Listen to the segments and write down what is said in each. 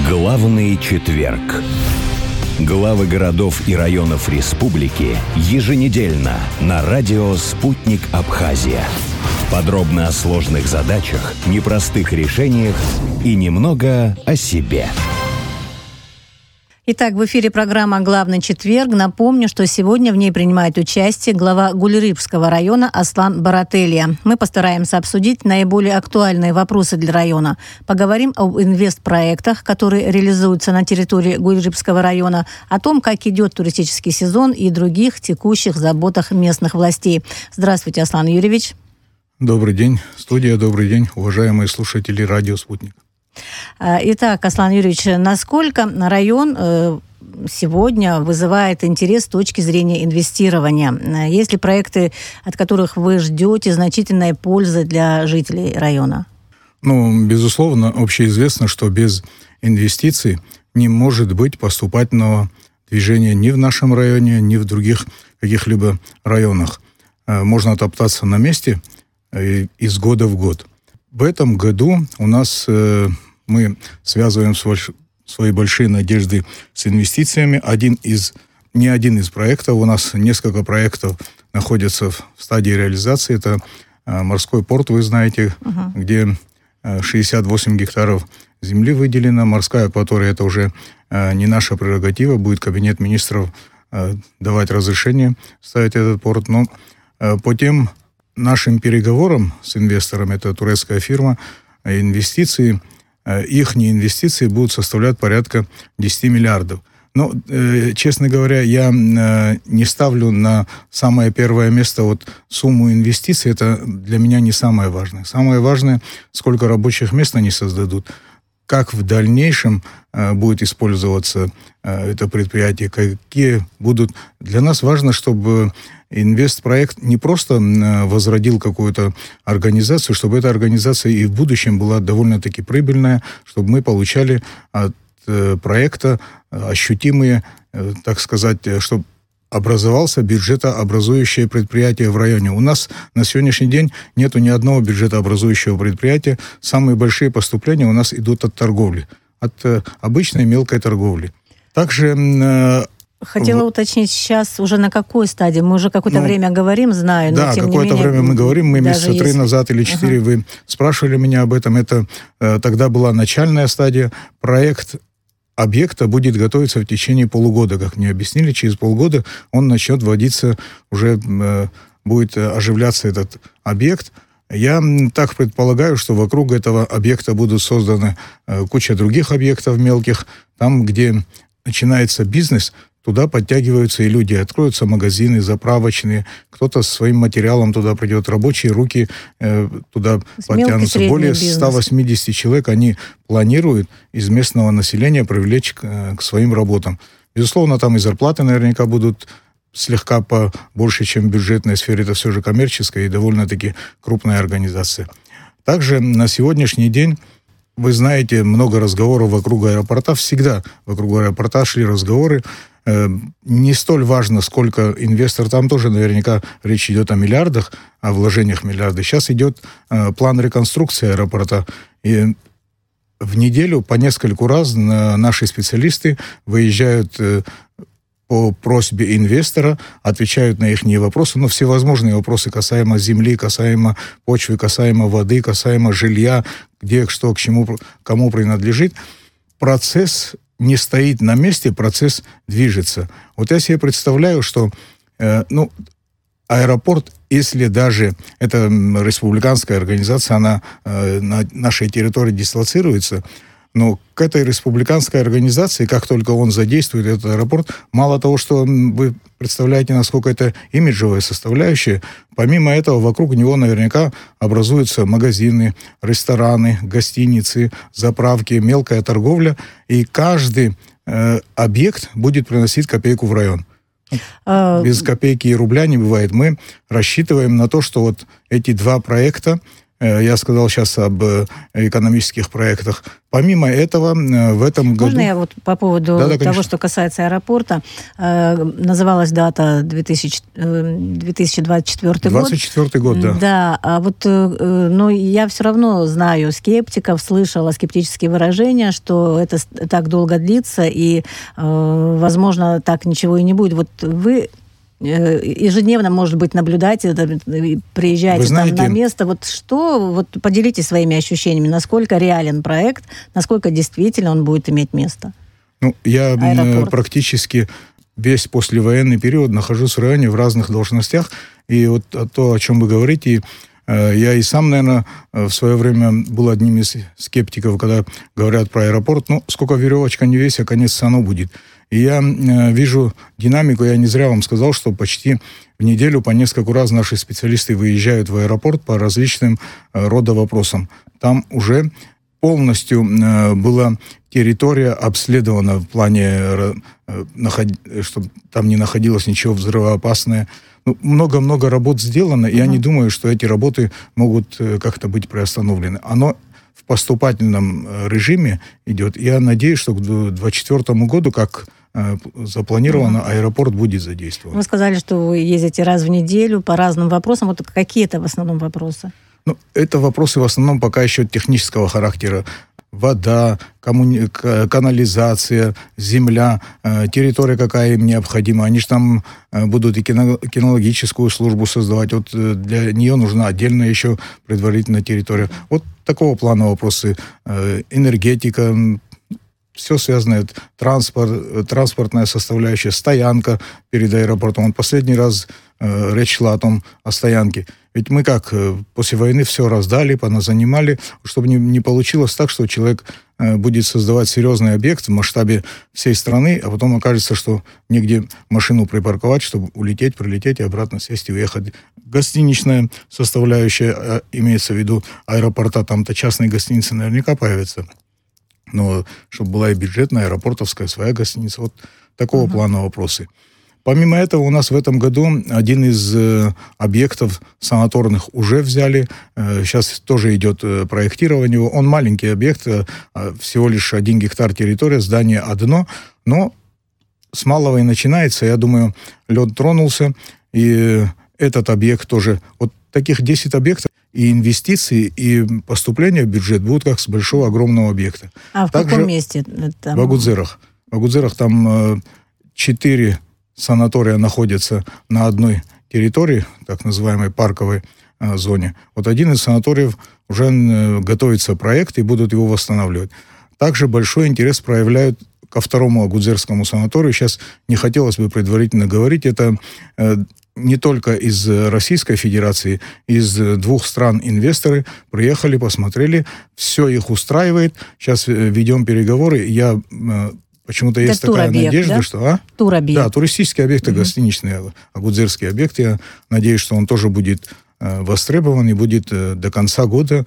Главный четверг. Главы городов и районов республики еженедельно на радио «Спутник Абхазия». Подробно о сложных задачах, непростых решениях и немного о себе. Итак, в эфире программа «Главный четверг». Напомню, что сегодня в ней принимает участие глава Гулерыбского района Аслан Барателия. Мы постараемся обсудить наиболее актуальные вопросы для района. Поговорим об инвестпроектах, которые реализуются на территории Гулерыбского района, о том, как идет туристический сезон и других текущих заботах местных властей. Здравствуйте, Аслан Юрьевич. Добрый день, студия, добрый день, уважаемые слушатели радио «Спутник». Итак, Аслан Юрьевич, насколько район сегодня вызывает интерес с точки зрения инвестирования? Есть ли проекты, от которых вы ждете значительной пользы для жителей района? Безусловно, общеизвестно, что без инвестиций не может быть поступательного движения ни в нашем районе, ни в других каких-либо районах. Можно топтаться на месте из года в год. В этом году у нас мы связываем свои большие надежды с инвестициями. Не один из проектов, у нас несколько проектов находятся в стадии реализации. Это морской порт, вы знаете, где 68 гектаров земли выделено. Морская акватория — это уже не наша прерогатива, будет Кабинет министров давать разрешение ставить этот порт. Но по тем нашим переговорам с инвестором, это турецкая фирма, их инвестиции будут составлять порядка 10 миллиардов. Но, честно говоря, я не ставлю на самое первое место сумму инвестиций. Это для меня не самое важное. Самое важное, сколько рабочих мест они создадут, как в дальнейшем будет использоваться это предприятие, какие будут... Для нас важно, чтобы инвестпроект не просто возродил какую-то организацию, чтобы эта организация и в будущем была довольно-таки прибыльная, чтобы мы получали от проекта ощутимые, так сказать, чтобы образовался бюджетообразующее предприятие в районе. У нас на сегодняшний день нету ни одного бюджетообразующего предприятия. Самые большие поступления у нас идут от торговли, от обычной мелкой торговли. Также... Хотела уточнить, сейчас уже на какой стадии? Мы уже какое-то время говорим, знаю, но тем не менее... Да, какое-то время мы говорим. Мы месяца 3 назад или 4 вы спрашивали меня об этом. Это тогда была начальная стадия. Проект объекта будет готовиться в течение полугода, как мне объяснили. Через полгода он начнет вводиться, уже будет оживляться этот объект. Я так предполагаю, что вокруг этого объекта будут созданы куча других объектов мелких. Там, где начинается бизнес, туда подтягиваются и люди. Откроются магазины заправочные. Кто-то со своим материалом туда придет. Рабочие руки туда подтянутся. Более 180 человек они планируют из местного населения привлечь к своим работам. Безусловно, там и зарплаты наверняка будут слегка побольше, чем в бюджетной сфере. Это все же коммерческая и довольно-таки крупная организация. Также на сегодняшний день, вы знаете, много разговоров вокруг аэропорта. Всегда вокруг аэропорта шли разговоры. Не столь важно, сколько инвестор. Там тоже наверняка речь идет о миллиардах, о вложениях миллиардов. Сейчас идет план реконструкции аэропорта. И в неделю по нескольку раз наши специалисты выезжают по просьбе инвестора, отвечают на их вопросы, всевозможные вопросы касаемо земли, касаемо почвы, касаемо воды, касаемо жилья, где, что, к чему, кому принадлежит. Процесс не стоит на месте, процесс движется. Я себе представляю, что аэропорт, если даже это республиканская организация, она на нашей территории дислоцируется, но к этой республиканской организации, как только он задействует этот аэропорт, мало того, что вы представляете, насколько это имиджевая составляющая, помимо этого вокруг него наверняка образуются магазины, рестораны, гостиницы, заправки, мелкая торговля, и каждый объект будет приносить копейку в район. Без копейки и рубля не бывает. Мы рассчитываем на то, что эти два проекта я сказал сейчас об экономических проектах. Помимо этого, в этом году... Можно я вот по поводу того, что касается аэропорта? Называлась дата 2024 год. 2024 год, да. Да, а вот но я все равно знаю скептиков, слышала скептические выражения, что это так долго длится, и, возможно, так ничего и не будет. Вот вы... ежедневно, может быть, наблюдаете, приезжаете там на место. Вот поделитесь своими ощущениями, насколько реален проект, насколько действительно он будет иметь место. Я практически весь послевоенный период нахожусь в районе в разных должностях, и вот то, о чем вы говорите, я и сам, наверное, в свое время был одним из скептиков, когда говорят про аэропорт, сколько веревочка не весит, а конец оно будет. И я вижу динамику, я не зря вам сказал, что почти в неделю по несколько раз наши специалисты выезжают в аэропорт по различным рода вопросам. Там уже полностью была территория обследована в плане, чтобы там не находилось ничего взрывоопасное. Много-много работ сделано, и я не думаю, что эти работы могут как-то быть приостановлены. Оно в поступательном режиме идет. Я надеюсь, что к 2024 году, как запланировано, аэропорт будет задействован. Вы сказали, что вы ездите раз в неделю по разным вопросам. Вот какие это в основном вопросы? Это вопросы в основном пока еще технического характера. Вода, канализация, земля, территория, какая им необходима. Они же там будут и кинологическую службу создавать. Вот для нее нужна отдельная еще предварительная территория. Вот такого плана вопросы. Энергетика, все связанное, транспортная составляющая, стоянка перед аэропортом. Последний раз речь шла о стоянке. Ведь мы после войны все раздали, поназанимали, чтобы не получилось так, что человек будет создавать серьезный объект в масштабе всей страны, а потом окажется, что негде машину припарковать, чтобы улететь, прилететь и обратно сесть и уехать. Гостиничная составляющая, имеется в виду аэропорта, там-то частные гостиницы наверняка появятся. Но чтобы была и бюджетная, аэропортовская, своя гостиница. Вот такого плана вопросы. Помимо этого, у нас в этом году один из объектов санаторных уже взяли. Сейчас тоже идет проектирование. Он маленький объект, всего лишь 1 гектар территория, здание одно. Но с малого и начинается. Я думаю, лед тронулся. И этот объект тоже. Вот таких 10 объектов. И инвестиции, и поступления в бюджет будут как с большого, огромного объекта. А в каком месте? В Агудзырах. В Агудзырах там 4 санатория находятся на одной территории, так называемой парковой зоне. Вот один из санаториев уже готовится проект, и будут его восстанавливать. Также большой интерес проявляют ко второму агудзырскому санаторию. Сейчас не хотелось бы предварительно говорить. Это не только из Российской Федерации, из 2 стран инвесторы приехали, посмотрели, все их устраивает. Сейчас ведем переговоры. Я почему-то есть такая надежда, да? что... Туробъект. Да, туристические объекты, гостиничные, агудзырский объект. Я надеюсь, что он тоже будет востребован и будет до конца года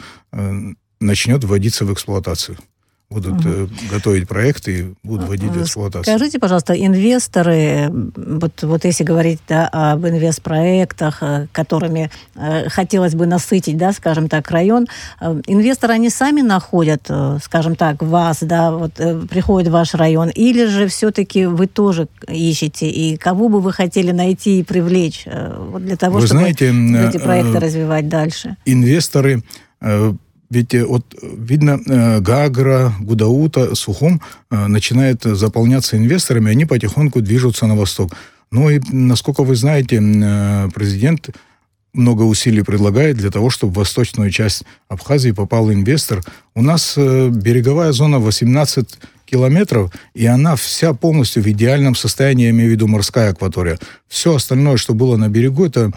начнет вводиться в эксплуатацию. Будут готовить проекты и будут вводить в эксплуатацию. Скажите, пожалуйста, инвесторы, вот если говорить об инвестпроектах, которыми хотелось бы насытить, да, скажем так, район, инвесторы, они сами находят, скажем так, вас, да, вот приходят в ваш район, или же все-таки вы тоже ищете, и кого бы вы хотели найти и привлечь вот для того, чтобы эти проекты развивать дальше? Инвесторы... Ведь вот видно, Гагра, Гудаута, Сухум начинает заполняться инвесторами, они потихоньку движутся на восток. Ну и, насколько вы знаете, президент много усилий предлагает для того, чтобы в восточную часть Абхазии попал инвестор. У нас береговая зона 18 километров, и она вся полностью в идеальном состоянии, я имею в виду морская акватория. Все остальное, что было на берегу, это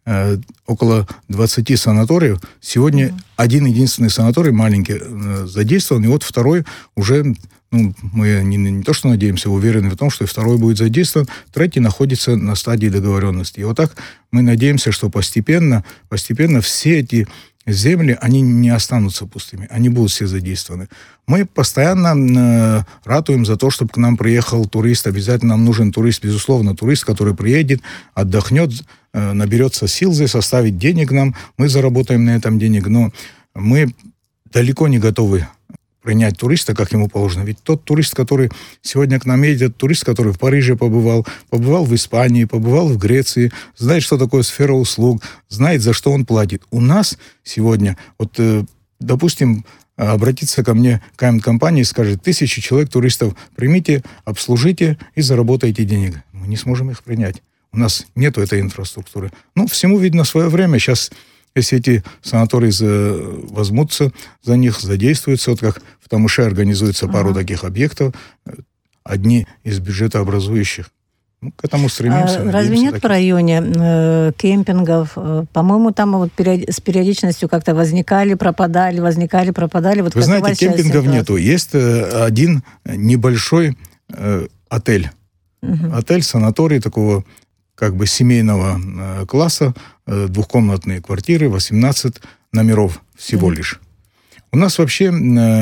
около 20 санаториев. Сегодня один единственный санаторий маленький задействован, и вот второй уже, мы не то что надеемся, уверены в том, что и второй будет задействован, третий находится на стадии договоренности. И вот так мы надеемся, что постепенно все эти земли, они не останутся пустыми, они будут все задействованы. Мы постоянно ратуем за то, чтобы к нам приехал турист. Обязательно нам нужен турист, безусловно, турист, который приедет, отдохнет, наберется сил здесь, оставит денег нам, мы заработаем на этом денег, но мы далеко не готовы принять туриста, как ему положено. Ведь тот турист, который сегодня к нам едет, турист, который в Париже побывал в Испании, побывал в Греции, знает, что такое сфера услуг, знает, за что он платит. У нас сегодня, вот, допустим, обратиться ко мне КМ-компания и скажет: 1000 человек туристов примите, обслужите и заработайте денег. Мы не сможем их принять. У нас нет этой инфраструктуры. Ну, всему видно свое время. Сейчас, если эти санатории возьмутся за них, задействуются, вот как в Тамыше организуется пару таких объектов, одни из бюджетообразующих. Ну, к этому стремимся. Разве нет в районе кемпингов? По-моему, там вот с периодичностью как-то возникали, пропадали. Вот вы знаете, кемпингов нету. Есть один небольшой отель. Отель, санаторий такого как бы семейного класса, двухкомнатные квартиры, 18 номеров всего лишь. У нас вообще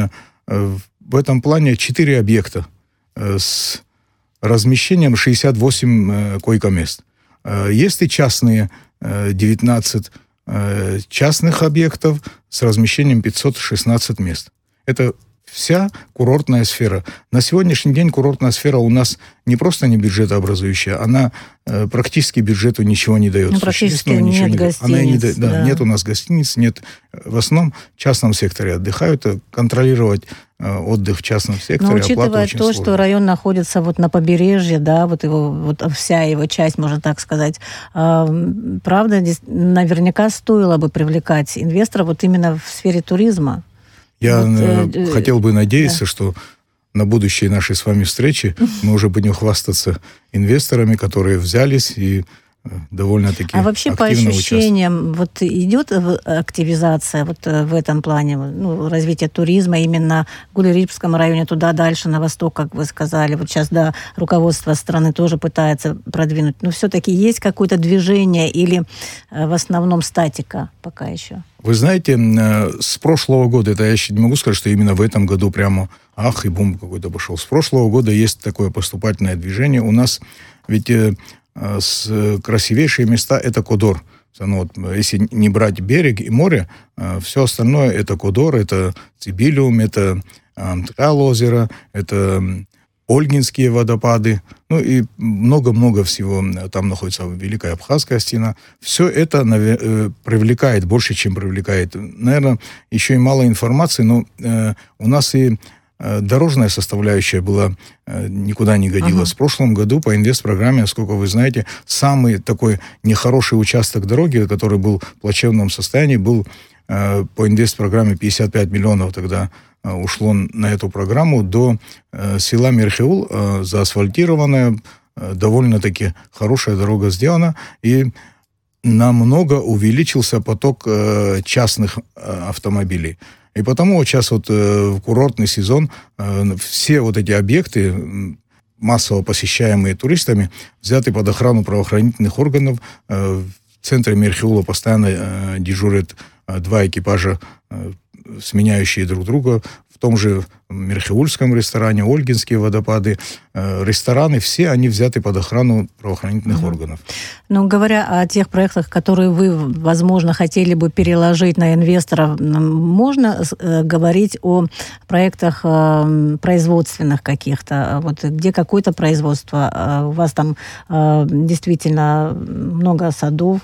в этом плане 4 объекта с размещением 68 койко-мест. Есть и частные, 19 частных объектов с размещением 516 мест. Это вся курортная сфера. На сегодняшний день курортная сфера у нас не просто не бюджетообразующая, она практически бюджету ничего не дает. Ну, практически нет гостиниц. Нет у нас гостиниц, нет. В основном в частном секторе отдыхают. Контролировать отдых в частном секторе, но учитывая то, сложно. что район находится вот на побережье, да, вот его, вот вся его часть, можно так сказать, правда, наверняка стоило бы привлекать инвесторов вот именно в сфере туризма. Я хотел бы надеяться, что на будущей нашей с вами встрече мы уже будем хвастаться инвесторами, которые взялись и довольно-таки А вообще по ощущениям, вот идет активизация вот в этом плане, ну, развитие туризма именно в Гулерипском районе, туда дальше, на восток, как вы сказали. Вот сейчас, да, руководство страны тоже пытается продвинуть. Но все-таки есть какое-то движение или в основном статика пока еще? Вы знаете, с прошлого года, это я еще не могу сказать, что именно в этом году прямо ах и бум какой-то пошел. С прошлого года есть такое поступательное движение. У нас ведь красивейшие места – это Кодор. Ну, вот, если не брать берег и море, все остальное – это Кодор, это Цибилиум, это Ткал озеро, это Ольгинские водопады, ну и много-много всего. Там находится Великая Абхазская стена. Все это привлекает, больше, чем привлекает. Наверное, еще и мало информации, но у нас и дорожная составляющая была никуда не годилась. В прошлом году по инвестпрограмме, насколько вы знаете, самый такой нехороший участок дороги, который был в плачевном состоянии, был по инвестпрограмме 55 миллионов тогда ушло на эту программу до села Мерхеул, заасфальтированная, довольно-таки хорошая дорога сделана, и намного увеличился поток частных автомобилей. И потому сейчас вот в курортный сезон все вот эти объекты, массово посещаемые туристами, взяты под охрану правоохранительных органов. В центре Мерхеула постоянно дежурят 2 экипажа, сменяющие друг друга. В том же Мерхеульском ресторане, Ольгинские водопады, рестораны, все они взяты под охрану правоохранительных органов. Ну, говоря о тех проектах, которые вы, возможно, хотели бы переложить на инвесторов, можно говорить о проектах производственных каких-то, вот где какое-то производство, у вас там действительно много садов,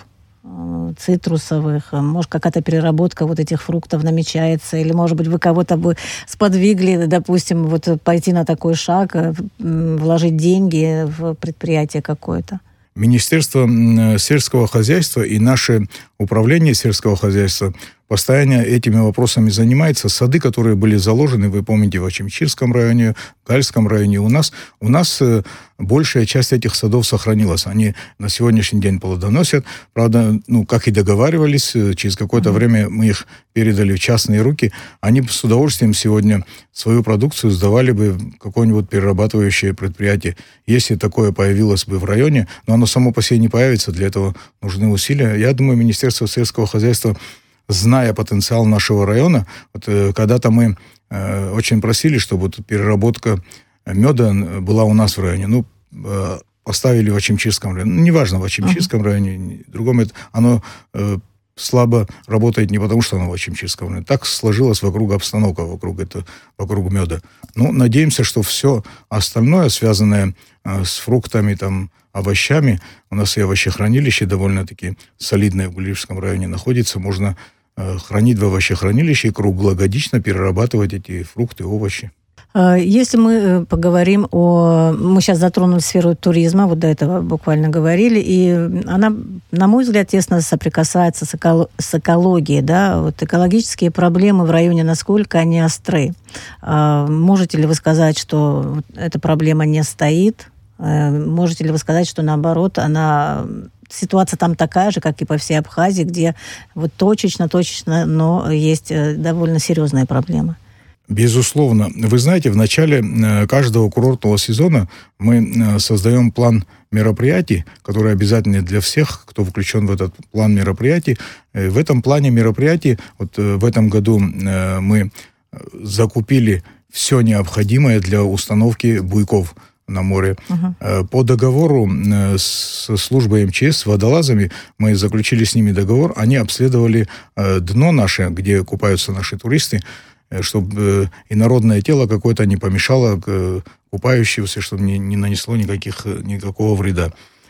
цитрусовых, может, какая-то переработка вот этих фруктов намечается, или, может быть, вы кого-то бы сподвигли, допустим, вот пойти на такой шаг, вложить деньги в предприятие какое-то? Министерство сельского хозяйства и наше управление сельского хозяйства постоянно этими вопросами занимается. Сады, которые были заложены, вы помните, в Очимчирском районе, в Гальском районе, у нас большая часть этих садов сохранилась. Они на сегодняшний день плодоносят. Правда, ну, как и договаривались, через какое-то время мы их передали в частные руки. Они с удовольствием сегодня свою продукцию сдавали бы в какое-нибудь перерабатывающее предприятие, если такое появилось бы в районе. Но оно само по себе не появится, для этого нужны усилия. Я думаю, Министерство сельского хозяйства зная потенциал нашего района, вот, когда-то мы очень просили, чтобы вот переработка меда была у нас в районе. Поставили в Ачимчирском районе. Неважно, в Ачимчирском районе, в другом оно слабо работает не потому, что оно в Ачимчирском районе. Так сложилась обстановка вокруг меда. Надеемся, что все остальное, связанное с фруктами, овощами, у нас и овощехранилище довольно-таки солидное в Гулирипском районе находится, можно хранить в овощехранилище и круглогодично перерабатывать эти фрукты, овощи. Если мы поговорим мы сейчас затронули сферу туризма, вот до этого буквально говорили, и она, на мой взгляд, тесно соприкасается с экологией, да, вот экологические проблемы в районе, насколько они остры. Можете ли вы сказать, что эта проблема не стоит? Можете ли вы сказать, что наоборот, ситуация там такая же, как и по всей Абхазии, где вот точечно, но есть довольно серьезные проблемы? Безусловно. Вы знаете, в начале каждого курортного сезона мы создаем план мероприятий, который обязательный для всех, кто включен в этот план мероприятий. В этом плане мероприятий, вот в этом году мы закупили все необходимое для установки буйков на море. По договору с службой МЧС, с водолазами, мы заключили с ними договор, они обследовали дно наше, где купаются наши туристы, чтобы инородное тело какое-то не помешало купающимся, чтобы не нанесло никакого вреда.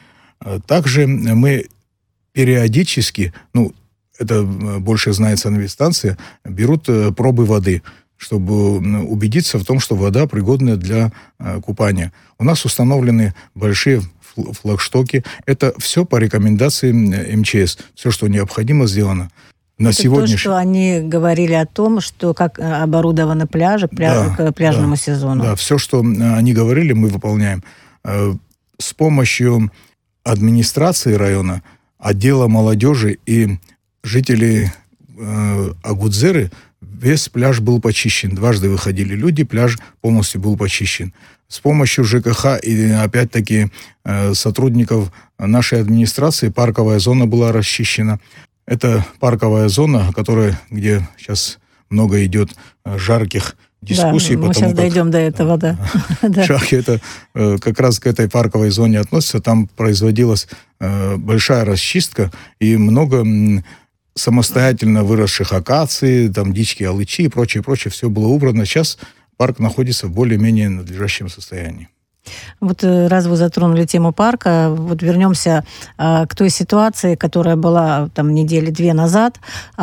Также мы периодически, это больше знает санэпидстанция, берут пробы воды, чтобы убедиться в том, что вода пригодна для купания. У нас установлены большие флагштоки. Это все по рекомендации МЧС. Все, что необходимо, сделано. Это то, что они говорили о том, что как оборудованы пляжи к пляжному сезону. Да, все, что они говорили, мы выполняем. С помощью администрации района, отдела молодежи и жителей Агудзеры весь пляж был почищен. Дважды выходили люди, пляж полностью был почищен. С помощью ЖКХ и, опять-таки, сотрудников нашей администрации парковая зона была расчищена. Это парковая зона, где сейчас много идет жарких дискуссий. Да, мы сейчас дойдем до этого, да. Шахи, это как раз к этой парковой зоне относится. Там производилась большая расчистка и много самостоятельно выросших акаций, дички, алычи и прочее. Все было убрано. Сейчас парк находится в более-менее надлежащем состоянии. Вот раз вы затронули тему парка, вот вернемся к той ситуации, которая была недели 2 назад.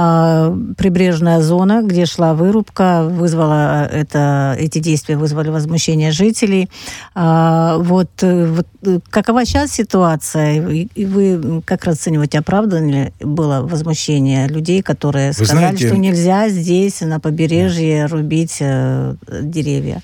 Прибрежная зона, где шла вырубка, эти действия вызвали возмущение жителей. Вот какова сейчас ситуация? И вы как расцениваете, оправдано ли было возмущение людей, которые сказали, что нельзя здесь, на побережье, рубить деревья?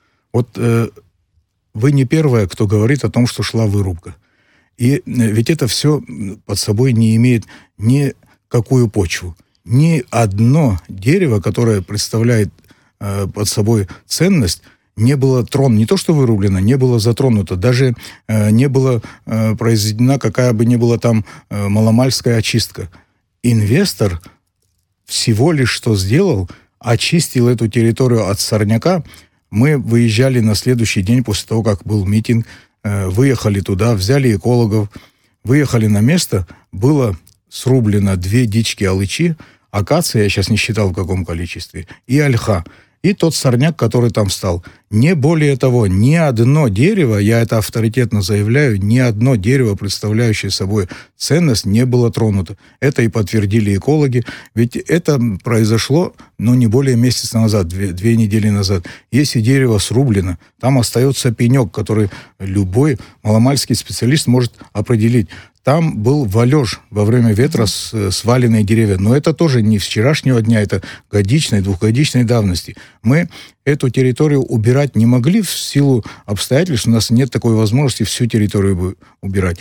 Вы не первая, кто говорит о том, что шла вырубка. И ведь это все под собой не имеет никакую почву. Ни одно дерево, которое представляет под собой ценность, не было не то что вырублено, не было затронуто. Даже не была произведена какая бы ни была там маломальская очистка. Инвестор всего лишь что сделал, очистил эту территорию от сорняка. Мы выезжали на следующий день после того, как был митинг, выехали туда, взяли экологов, выехали на место, было срублено 2 дички алычи, акация, я сейчас не считал в каком количестве, и ольха. И тот сорняк, который там встал. Не более того, ни одно дерево, я это авторитетно заявляю, ни одно дерево, представляющее собой ценность, не было тронуто. Это и подтвердили экологи. Ведь это произошло, не более месяца назад, 2 недели назад. Если дерево срублено, там остается пенек, который любой маломальский специалист может определить. Там был валеж во время ветра сваленные деревья. Но это тоже не с вчерашнего дня, это годичной, 2-годичной давности. Мы эту территорию убирать не могли в силу обстоятельств. У нас нет такой возможности всю территорию убирать.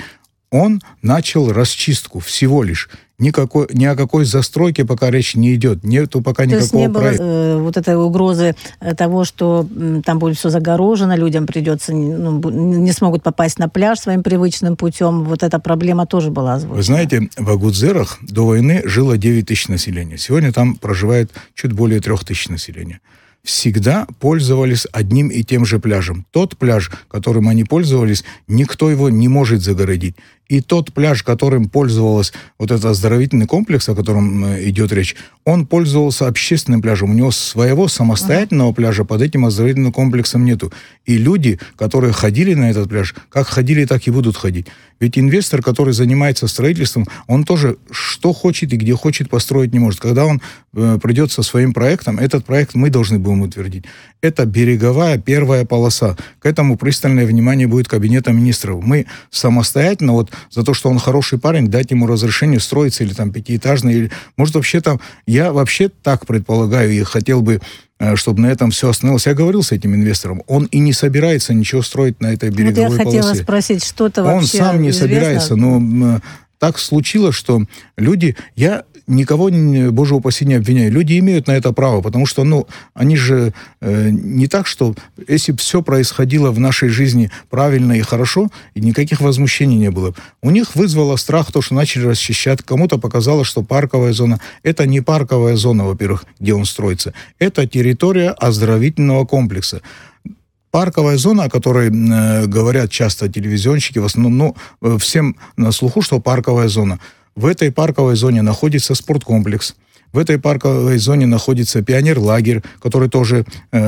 Он начал расчистку всего лишь. Ни о какой застройке пока речь не идет. Нету пока никакого проекта. То есть не было вот этой угрозы того, что там будет все загорожено, людям придется, не смогут попасть на пляж своим привычным путем. Вот эта проблема тоже была озвучена. Вы знаете, в Агудзерах до войны жило 9 тысяч населения. Сегодня там проживает чуть более 3 тысяч населения. Всегда пользовались одним и тем же пляжем. Тот пляж, которым они пользовались, никто его не может загородить. И тот пляж, которым пользовался вот этот оздоровительный комплекс, о котором идет речь, он пользовался общественным пляжем. У него своего самостоятельного пляжа под этим оздоровительным комплексом нету. И люди, которые ходили на этот пляж, как ходили, так и будут ходить. Ведь инвестор, который занимается строительством, он тоже что хочет и где хочет построить не может. Когда он придет со своим проектом, этот проект мы должны будем утвердить. Это береговая первая полоса. К этому пристальное внимание будет Кабинета министров. Мы самостоятельно, вот за то, что он хороший парень, дать ему разрешение строиться или там пятиэтажный, или, может, вообще там, я вообще так предполагаю и хотел бы, чтобы на этом все остановилось. Я говорил с этим инвестором, он и не собирается ничего строить на этой береговой полосе. Я хотела спросить, что-то вообще он сам не известно? Собирается, но так случилось, что люди, я никого, боже упаси, не обвиняю, люди имеют на это право, потому что, они же не так, что если бы все происходило в нашей жизни правильно и хорошо, и никаких возмущений не было. У них вызвало страх то, что начали расчищать, кому-то показалось, что парковая зона, это не парковая зона, во-первых, где он строится, это территория оздоровительного комплекса. Парковая зона, о которой говорят часто телевизионщики, в основном, всем на слуху, что парковая зона. В этой парковой зоне находится спорткомплекс. В этой парковой зоне находится пионерлагерь, который тоже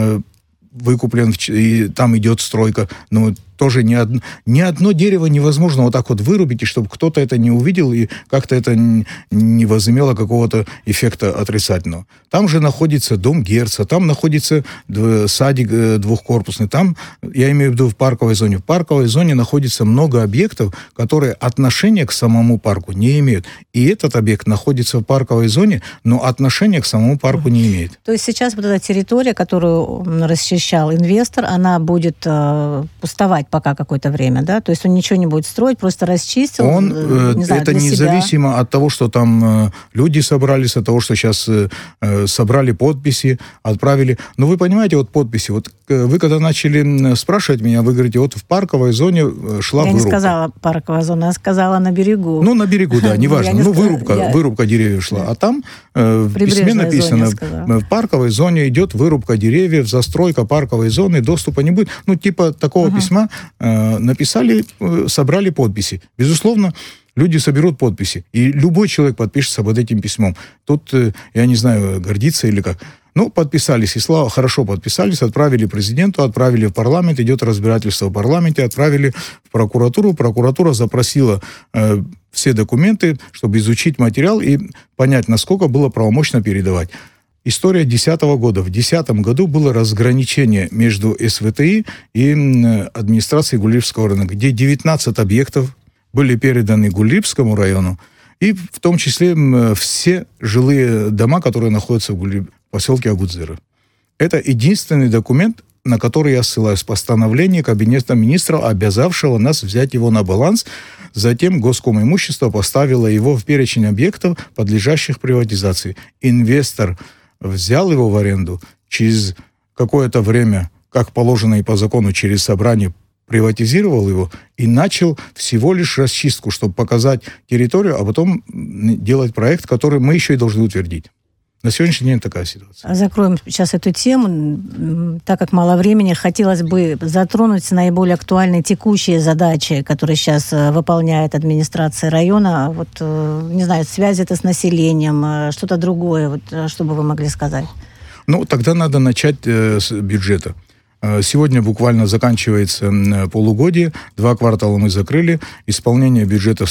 выкуплен, и там идет стройка. Но тоже ни одно дерево невозможно вот так вот вырубить, и чтобы кто-то это не увидел, и как-то это не возымело какого-то эффекта отрицательного. Там же находится дом Герца, там находится садик двухкорпусный, там, я имею в виду в парковой зоне. В парковой зоне находится много объектов, которые отношения к самому парку не имеют. И этот объект находится в парковой зоне, но отношения к самому парку не имеет. То есть сейчас вот эта территория, которую расчищал инвестор, она будет пустовать пока какое-то время, да? То есть он ничего не будет строить, просто расчистил. Это независимо от того, что там люди собрались, от того, что сейчас собрали подписи, отправили. Но вы понимаете, вот подписи. Вот вы когда начали спрашивать меня, вы говорите, вот в парковой зоне шла вырубка. Я не сказала парковая зона, я сказала на берегу. На берегу, да, неважно. Вырубка деревьев шла. А там в письме написано, в парковой зоне идет вырубка деревьев, застройка парковой зоны, доступа не будет. Типа такого письма написали, собрали подписи. Безусловно, люди соберут подписи. И любой человек подпишется под этим письмом. Тут, я не знаю, гордиться или как. Подписались, и слава, хорошо подписались, отправили президенту, отправили в парламент, идет разбирательство в парламенте, отправили в прокуратуру. Прокуратура запросила все документы, чтобы изучить материал и понять, насколько было правомочно передавать. История 2010 года. В 2010 году было разграничение между СВТИ и администрацией Гулливского района, где 19 объектов были переданы Гулливскому району, и в том числе все жилые дома, которые находятся в поселке Агудзеры. Это единственный документ, на который я ссылаюсь, постановление Кабинета министров, обязавшего нас взять его на баланс. Затем Госкомимущество поставило его в перечень объектов, подлежащих приватизации. Инвестор взял его в аренду, через какое-то время, как положено и по закону, через собрание приватизировал его и начал всего лишь расчистку, чтобы показать территорию, а потом делать проект, который мы еще и должны утвердить. На сегодняшний день такая ситуация. Закроем сейчас эту тему. Так как мало времени, хотелось бы затронуть наиболее актуальные текущие задачи, которые сейчас выполняет администрация района. Не знаю, связь это с населением, что-то другое, что бы вы могли сказать? Тогда надо начать с бюджета. Сегодня буквально заканчивается полугодие, 2 квартала мы закрыли, исполнение бюджета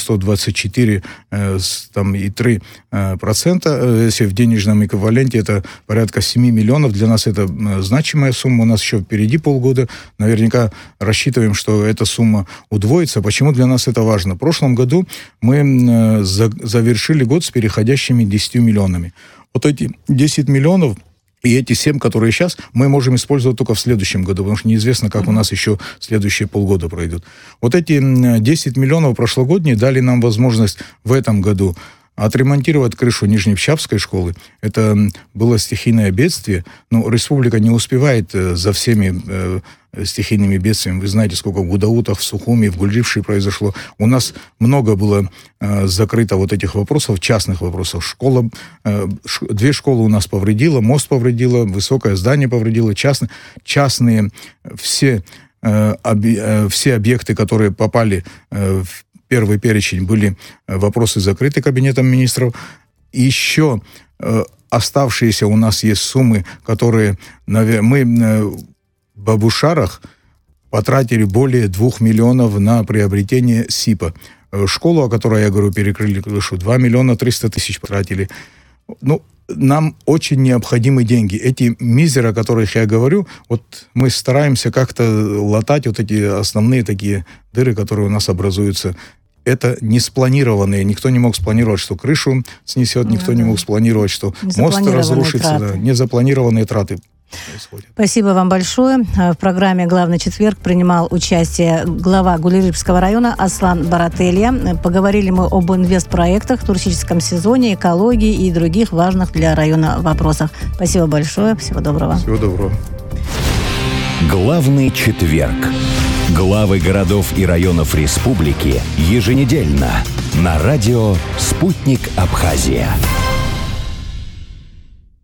124,3%, если в денежном эквиваленте это порядка 7 миллионов, для нас это значимая сумма, у нас еще впереди полгода, наверняка рассчитываем, что эта сумма удвоится. Почему для нас это важно? В прошлом году мы завершили год с переходящими 10 миллионами. Вот эти 10 миллионов И эти 7, которые сейчас, мы можем использовать только в следующем году, потому что неизвестно, как у нас еще следующие полгода пройдут. Вот эти 10 миллионов прошлогодние дали нам возможность в этом году отремонтировать крышу Нижнепчавской школы. Это было стихийное бедствие, но республика не успевает за всеми стихийными бедствиями. Вы знаете, сколько в Гудаутах, в Сухуми, в Гульдивши произошло. У нас много было закрыто вот этих вопросов, частных вопросов. Школа, 2 школы у нас повредила, мост повредила, высокое здание повредило, частные все объекты, которые попали в первый перечень, были вопросы закрыты Кабинетом министров. Еще оставшиеся у нас есть суммы, которые мы в Бабушарах потратили более 2 миллионов на приобретение СИПа. Школу, о которой я говорю, перекрыли крышу, 2 миллиона 300 тысяч потратили. Нам очень необходимы деньги. Эти мизеры, о которых я говорю, вот мы стараемся как-то латать вот эти основные такие дыры, которые у нас образуются. Это не спланированные. Никто не мог спланировать, что крышу снесет, никто не мог спланировать, что мост разрушится. Да, незапланированные траты происходят. Спасибо вам большое. В программе «Главный четверг» принимал участие глава Гулирыбского района Аслан Барателья. Поговорили мы об инвестпроектах, туристическом сезоне, экологии и других важных для района вопросах. Спасибо большое. Всего доброго. Всего доброго. «Главный четверг». Главы городов и районов республики еженедельно на радио «Спутник Абхазия».